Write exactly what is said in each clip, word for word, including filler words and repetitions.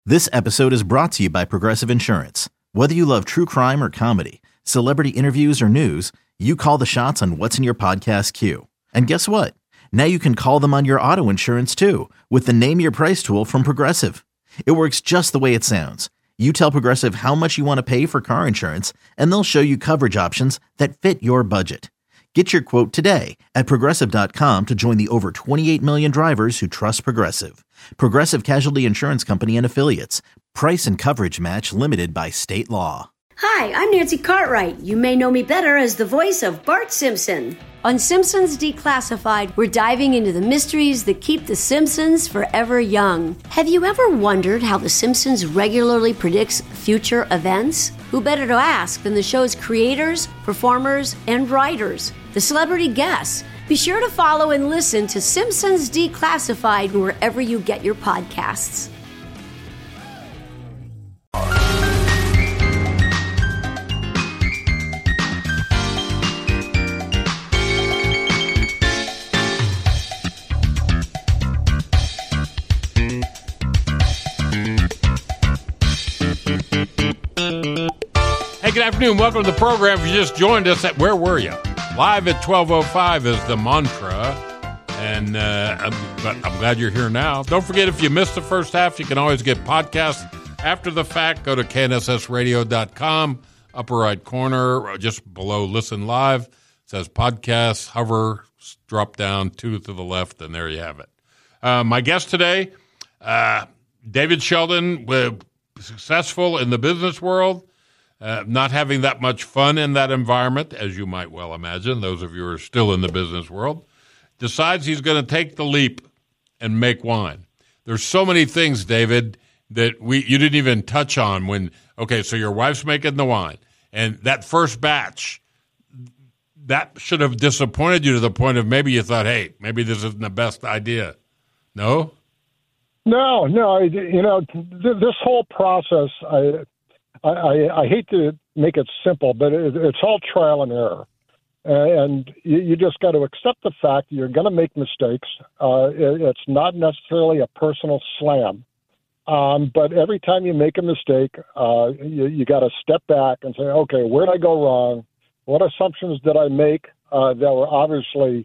This episode is brought to you by Progressive Insurance. Whether you love true crime or comedy, celebrity interviews or news, you call the shots on what's in your podcast queue. And guess what? Now you can call them on your auto insurance too with the Name Your Price tool from Progressive. It works just the way it sounds. You tell Progressive how much you want to pay for car insurance, and they'll show you coverage options that fit your budget. Get your quote today at Progressive dot com to join the over twenty-eight million drivers who trust Progressive. Progressive Casualty Insurance Company and Affiliates. Price and coverage match limited by state law. Hi, I'm Nancy Cartwright. You may know me better as the voice of Bart Simpson. On Simpsons Declassified, we're diving into the mysteries that keep the Simpsons forever young. Have you ever wondered how the Simpsons regularly predicts future events? Who better to ask than the show's creators, performers, and writers, the celebrity guests? Be sure to follow and listen to Simpsons Declassified wherever you get your podcasts. Hey, good afternoon. Welcome to the program. If you just joined us, at, where were you? Live at twelve oh five is the mantra, and uh, I'm, but I'm glad you're here now. Don't forget, if you missed the first half, you can always get podcasts after the fact. Go to K N S S radio dot com, upper right corner, just below Listen Live. It says podcasts, hover, drop down two to the left, and there you have it. Uh, my guest today, uh, David Sheldon, uh, successful in the business world. Uh, not having that much fun in that environment, as you might well imagine, those of you who are still in the business world, decides he's going to take the leap and make wine. There's so many things, David, that we you didn't even touch on when, okay, so your wife's making the wine, and that first batch, that should have disappointed you to the point of maybe you thought, hey, maybe this isn't the best idea. No? No, no. You know, this whole process, I I, I, I hate to make it simple, but it, it's all trial and error. And you, you just got to accept the fact that you're going to make mistakes. Uh, it, it's not necessarily a personal slam. Um, but every time you make a mistake, uh, you, you got to step back and say, okay, where did I go wrong? What assumptions did I make uh, that were obviously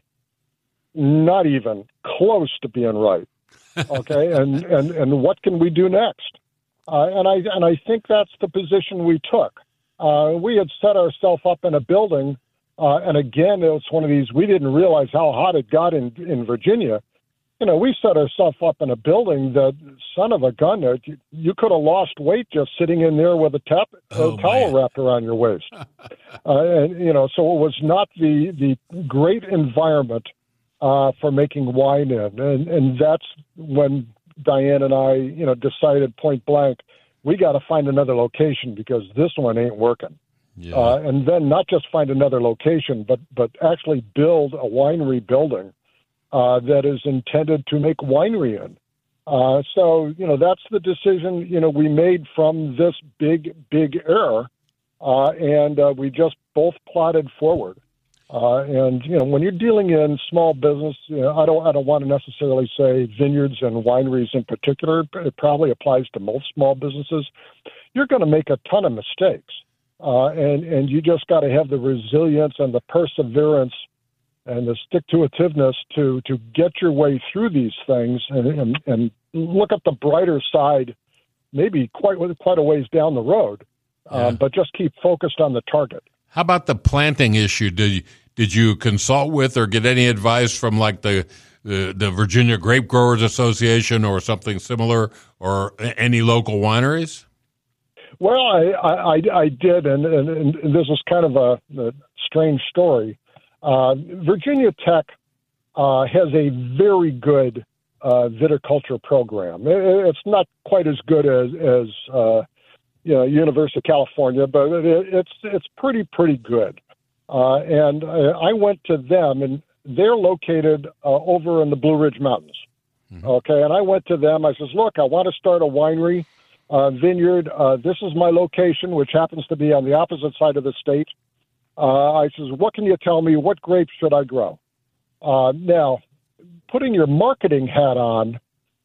not even close to being right? Okay, and, and, and what can we do next? Uh, and I and I think that's the position we took. Uh, we had set ourselves up in a building, uh, and again, it was one of these, we didn't realize how hot it got in, in Virginia. You know, we set ourselves up in a building that, son of a gun, you, you could have lost weight just sitting in there with a, tap, oh, a towel man. wrapped around your waist. uh, and, you know, so it was not the, the great environment uh, for making wine in. And, and that's when Diane and I, you know, decided point blank, we got to find another location because this one ain't working. Yeah. Uh, and then not just find another location, but but actually build a winery building uh, that is intended to make winery in. Uh, so, you know, that's the decision, you know, we made from this big, big error. Uh, and uh, we just both plodded forward. Uh, and, you know, when you're dealing in small business, you know, I don't I don't want to necessarily say vineyards and wineries in particular. It probably applies to most small businesses. You're going to make a ton of mistakes. Uh, and, and you just got to have the resilience and the perseverance and the stick-to-itiveness to, to get your way through these things and, and, and look at the brighter side, maybe quite, quite a ways down the road, um, yeah. but just keep focused on the target. How about the planting issue? Did you, did you consult with or get any advice from like the, the the Virginia Grape Growers Association or something similar, or any local wineries? Well, I I, I did, and, and, and this is kind of a, a strange story. Uh, Virginia Tech uh, has a very good uh, viticulture program. It, it's not quite as good as as uh, you know, University of California, but it, it's it's pretty pretty good. Uh, and I, I went to them, and they're located uh, over in the Blue Ridge Mountains. Mm-hmm. Okay, and I went to them. I says, look, I want to start a winery, uh, vineyard. Uh, this is my location, which happens to be on the opposite side of the state. Uh, I says, what can you tell me? What grapes should I grow? Uh, now, putting your marketing hat on,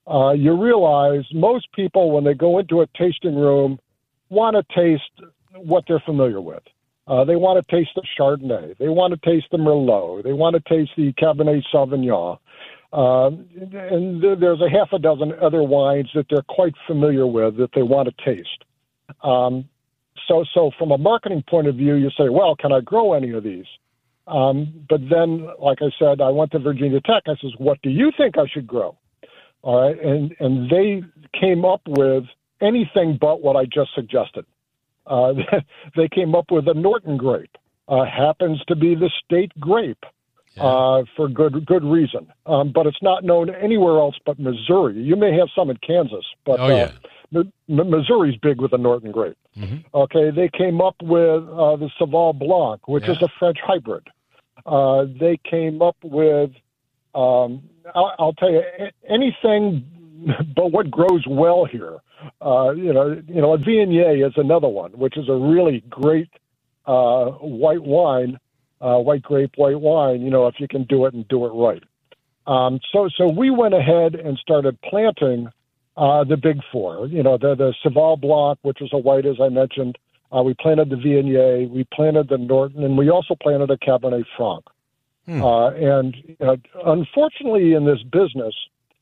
uh, you realize most people, when they go into a tasting room, want to taste what they're familiar with. Uh, they want to taste the Chardonnay. They want to taste the Merlot. They want to taste the Cabernet Sauvignon. Uh, and there's a half a dozen other wines that they're quite familiar with that they want to taste. Um, so, so from a marketing point of view, you say, well, can I grow any of these? Um, but then, like I said, I went to Virginia Tech. I says, what do you think I should grow? All right. And, and they came up with anything but what I just suggested. Uh, they came up with a Norton grape. Uh, happens to be the state grape. Yeah. Uh, for good good reason. Um, but it's not known anywhere else but Missouri. You may have some in Kansas, but oh, yeah. uh, M- Missouri's big with the Norton grape. Mm-hmm. Okay, they came up with uh, the Sauvignon Blanc, which yeah. is a French hybrid. Uh, they came up with, um, I'll, I'll tell you, anything but what grows well here. Uh, you know, you know, a Viognier is another one, which is a really great uh, white wine. Uh, white grape, white wine, you know, if you can do it and do it right. Um, so so we went ahead and started planting uh, the big four, you know, the, the Sauvignon Blanc, which was a white, as I mentioned. Uh, we planted the Viognier, we planted the Norton, and we also planted a Cabernet Franc. Hmm. Uh, and you know, unfortunately in this business,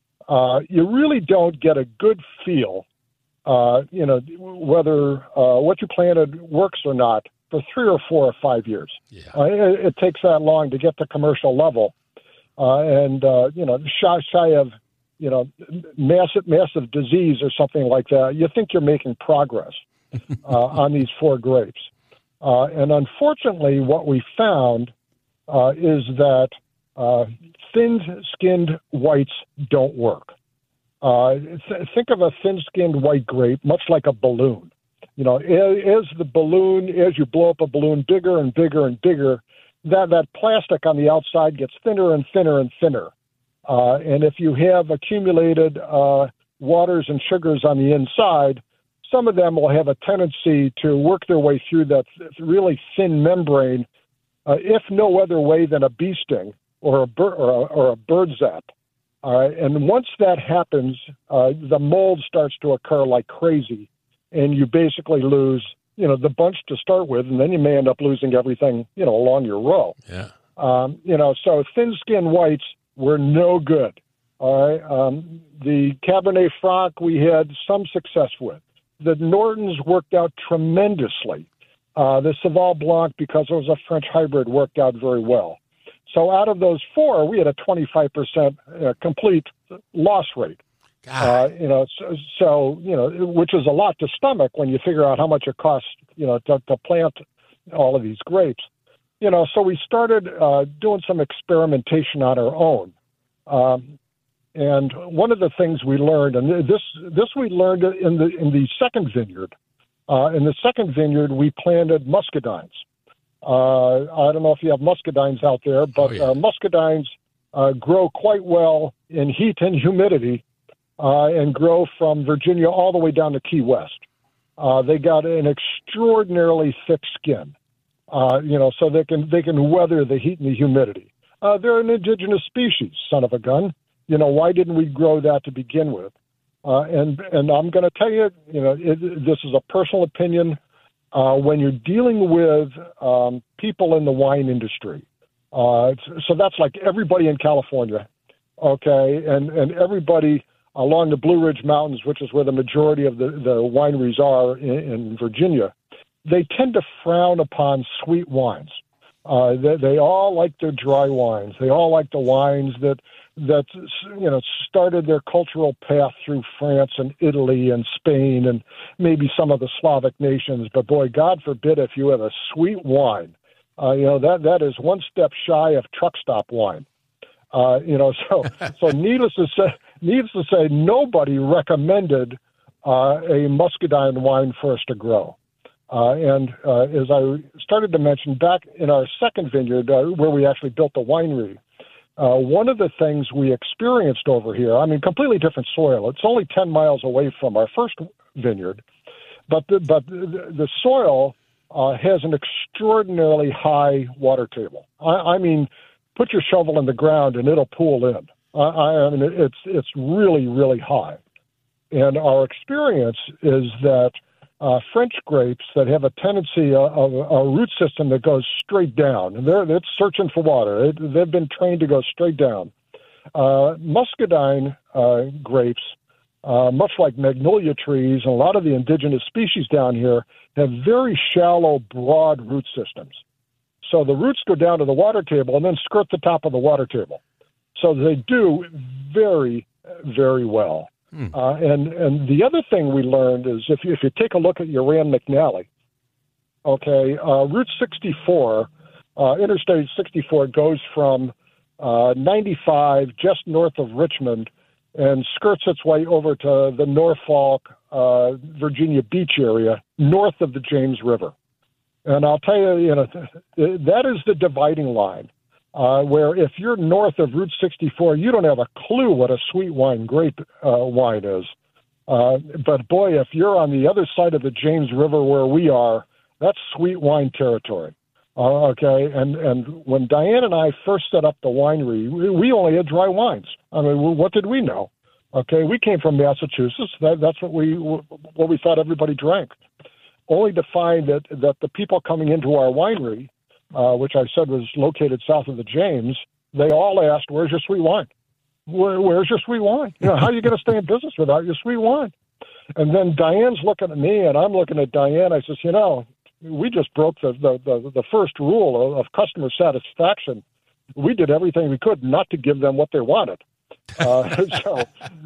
uh, you really don't get a good feel, uh, you know, whether uh, what you planted works or not for three or four or five years. Yeah. Uh, it, it takes that long to get to commercial level. Uh, and, uh, you know, shy, shy of, you know, massive, massive disease or something like that, you think you're making progress uh, on these four grapes. Uh, and unfortunately, what we found uh, is that uh, thin-skinned whites don't work. Uh, th- think of a thin-skinned white grape, much like a balloon. You know, as the balloon, as you blow up a balloon bigger and bigger and bigger, that, that plastic on the outside gets thinner and thinner and thinner. Uh, and if you have accumulated uh, waters and sugars on the inside, some of them will have a tendency to work their way through that really thin membrane, uh, if no other way than a bee sting or a, bir- or a, or a bird zap. All right? And once that happens, uh, the mold starts to occur like crazy. And you basically lose, you know, the bunch to start with, and then you may end up losing everything, you know, along your row. Yeah. Um, you know, so thin-skinned whites were no good. All right. Um, the Cabernet Franc we had some success with. The Nortons worked out tremendously. Uh, the Sauvignon Blanc, because it was a French hybrid, worked out very well. So out of those four, we had a twenty-five percent uh, complete loss rate. Uh, you know, so, so, you know, which is a lot to stomach when you figure out how much it costs, you know, to, to plant all of these grapes. You know, so we started uh, doing some experimentation on our own. Um, and one of the things we learned, and this this we learned in the in the second vineyard. Uh, in the second vineyard, we planted muscadines. Uh, I don't know if you have muscadines out there, but oh, yeah. uh, muscadines uh, grow quite well in heat and humidity. Uh, and grow from Virginia all the way down to Key West. Uh, they got an extraordinarily thick skin, uh, you know, so they can they can weather the heat and the humidity. Uh, they're an indigenous species, son of a gun. You know, why didn't we grow that to begin with? Uh, and and I'm going to tell you, you know, it, this is a personal opinion. Uh, when you're dealing with um, people in the wine industry, uh, so that's like everybody in California, okay, and and everybody along the Blue Ridge Mountains, which is where the majority of the, the wineries are in, in Virginia, they tend to frown upon sweet wines. Uh, they, they all like their dry wines. They all like the wines that, that you know, started their cultural path through France and Italy and Spain and maybe some of the Slavic nations. But, boy, God forbid if you have a sweet wine. Uh, you know, that that is one step shy of truck stop wine. Uh, you know, so so needless to say, needless to say, nobody recommended uh, a muscadine wine for us to grow. Uh, and uh, as I started to mention, back in our second vineyard, uh, where we actually built the winery, uh, one of the things we experienced over here, I mean, completely different soil. It's only ten miles away from our first vineyard, but the, but the, the soil uh, has an extraordinarily high water table. I, I mean, put your shovel in the ground and it'll pool in. I, I mean, it's it's really, really high. And our experience is that uh, French grapes that have a tendency of a, a root system that goes straight down, and they're it's searching for water. It, they've been trained to go straight down. Uh, muscadine uh, grapes, uh, much like magnolia trees and a lot of the indigenous species down here, have very shallow, broad root systems. So the roots go down to the water table and then skirt the top of the water table. So they do very, very well. Hmm. Uh, and, and the other thing we learned is if you, if you take a look at your Rand McNally, okay, uh, Route sixty-four, uh, Interstate sixty-four goes from uh, ninety-five just north of Richmond and skirts its way over to the Norfolk, uh, Virginia Beach area, north of the James River. And I'll tell you, you know, that is the dividing line, uh, where if you're north of Route sixty-four, you don't have a clue what a sweet wine grape uh, wine is. Uh, but boy, if you're on the other side of the James River where we are, that's sweet wine territory. Uh, okay, and and when Diane and I first set up the winery, we, we only had dry wines. I mean, what did we know? Okay, we came from Massachusetts. That, that's what we what we thought everybody drank. Only to find that, that the people coming into our winery, uh, which I said was located south of the James, they all asked, "Where's your sweet wine? Where, where's your sweet wine? You know, how are you going to stay in business without your sweet wine?" And then Diane's looking at me, and I'm looking at Diane. I says, "You know, we just broke the the, the, the first rule of, of customer satisfaction. We did everything we could not to give them what they wanted." uh, so,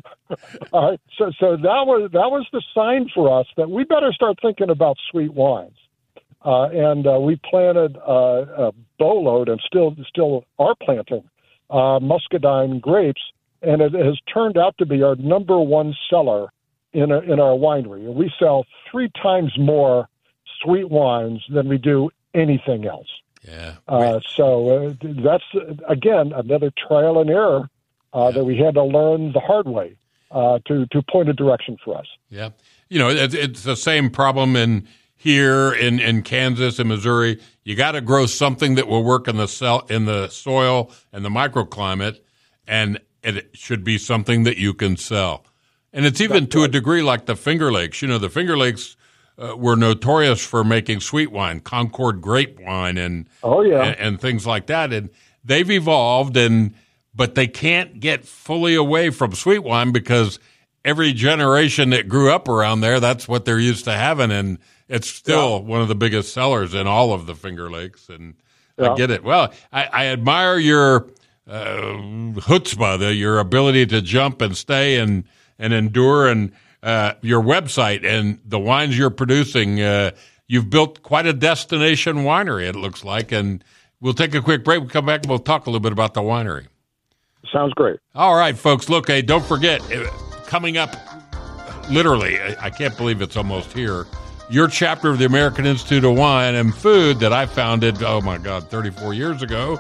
uh, so, so that was that was the sign for us that we better start thinking about sweet wines. Uh, and uh, we planted uh, a boatload, and still still are planting uh, muscadine grapes, and it has turned out to be our number one seller in a, in our winery. And we sell three times more sweet wines than we do anything else. Yeah. Uh, so uh, that's again another trial and error. Uh, yeah. That we had to learn the hard way uh, to to point a direction for us. Yeah, you know, it's, it's the same problem in here in, in Kansas and Missouri. You got to grow something that will work in the cell, in the soil and the microclimate, and it should be something that you can sell. And it's even That's to right. a degree like the Finger Lakes. You know, the Finger Lakes uh, were notorious for making sweet wine, Concord grape wine, and oh yeah, and, and things like that. And they've evolved and. But they can't get fully away from sweet wine because every generation that grew up around there, that's what they're used to having. And it's still yeah. one of the biggest sellers in all of the Finger Lakes. And yeah. I get it. Well, I, I admire your uh, chutzpah, the, your ability to jump and stay and, and endure, and uh, your website and the wines you're producing. Uh, you've built quite a destination winery, it looks like. And we'll take a quick break. We'll come back and we'll talk a little bit about the winery. Sounds great. All right, folks. Look, hey, don't forget, coming up, literally, I can't believe it's almost here, your chapter of the American Institute of Wine and Food that I founded, oh, my God, thirty-four years ago,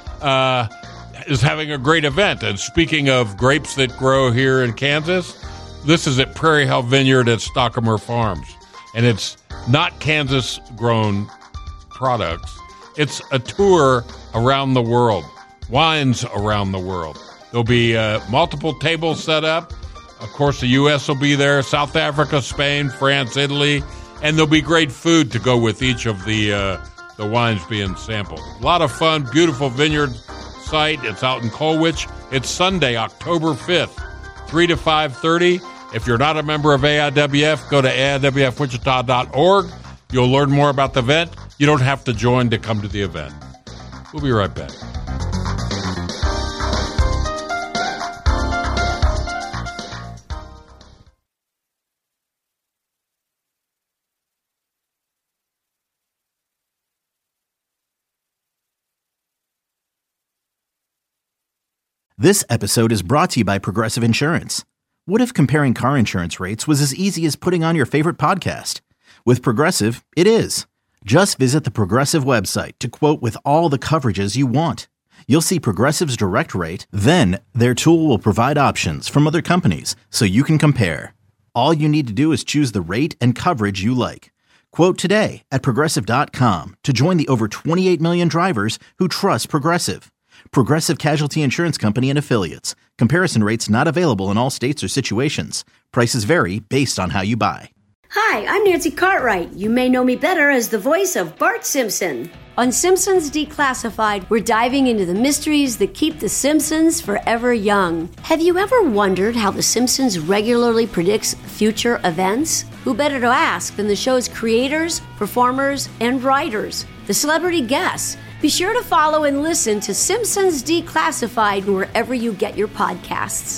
uh, is having a great event. And speaking of grapes that grow here in Kansas, this is at Prairie Hill Vineyard at Stockamer Farms. And it's not Kansas-grown products. It's a tour around the world. Wines around the world. There'll be uh, multiple tables set up. Of course, the U S will be there, South Africa, Spain, France, Italy, and there'll be great food to go with each of the uh, the wines being sampled. A lot of fun, beautiful vineyard site. It's out in Colwich. It's Sunday, October fifth, three to five thirty. If you're not a member of A I W F, go to A I W F Wichita dot org. You'll learn more about the event. You don't have to join to come to the event. We'll be right back. This episode is brought to you by Progressive Insurance. What if comparing car insurance rates was as easy as putting on your favorite podcast? With Progressive, it is. Just visit the Progressive website to quote with all the coverages you want. You'll see Progressive's direct rate, then their tool will provide options from other companies so you can compare. All you need to do is choose the rate and coverage you like. Quote today at Progressive dot com to join the over twenty-eight million drivers who trust Progressive. Progressive Casualty Insurance Company and Affiliates. Comparison rates not available in all states or situations. Prices vary based on how you buy. Hi, I'm Nancy Cartwright. You may know me better as the voice of Bart Simpson. On Simpsons Declassified, we're diving into the mysteries that keep the Simpsons forever young. Have you ever wondered how the Simpsons regularly predicts future events? Who better to ask than the show's creators, performers, and writers? The celebrity guests. Be sure to follow and listen to Simpsons Declassified wherever you get your podcasts.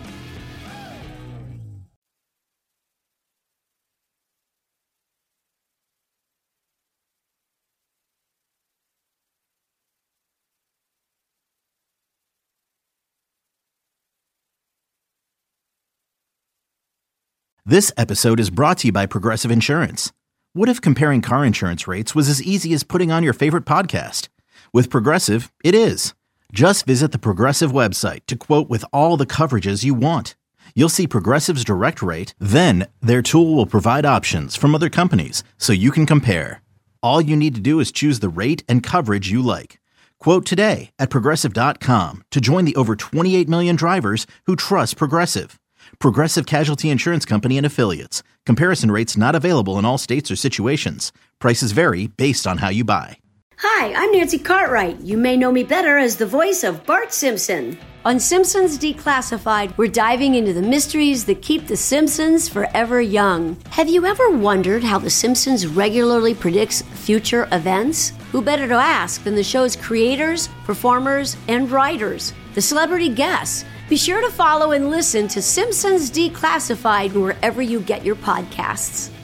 This episode is brought to you by Progressive Insurance. What if comparing car insurance rates was as easy as putting on your favorite podcast? With Progressive, it is. Just visit the Progressive website to quote with all the coverages you want. You'll see Progressive's direct rate, then their tool will provide options from other companies so you can compare. All you need to do is choose the rate and coverage you like. Quote today at Progressive dot com to join the over twenty-eight million drivers who trust Progressive. Progressive Casualty Insurance Company and Affiliates. Comparison rates not available in all states or situations. Prices vary based on how you buy. Hi, I'm Nancy Cartwright. You may know me better as the voice of Bart Simpson. On Simpsons Declassified, we're diving into the mysteries that keep the Simpsons forever young. Have you ever wondered how the Simpsons regularly predicts future events? Who better to ask than the show's creators, performers, and writers? The celebrity guests. Be sure to follow and listen to Simpsons Declassified wherever you get your podcasts.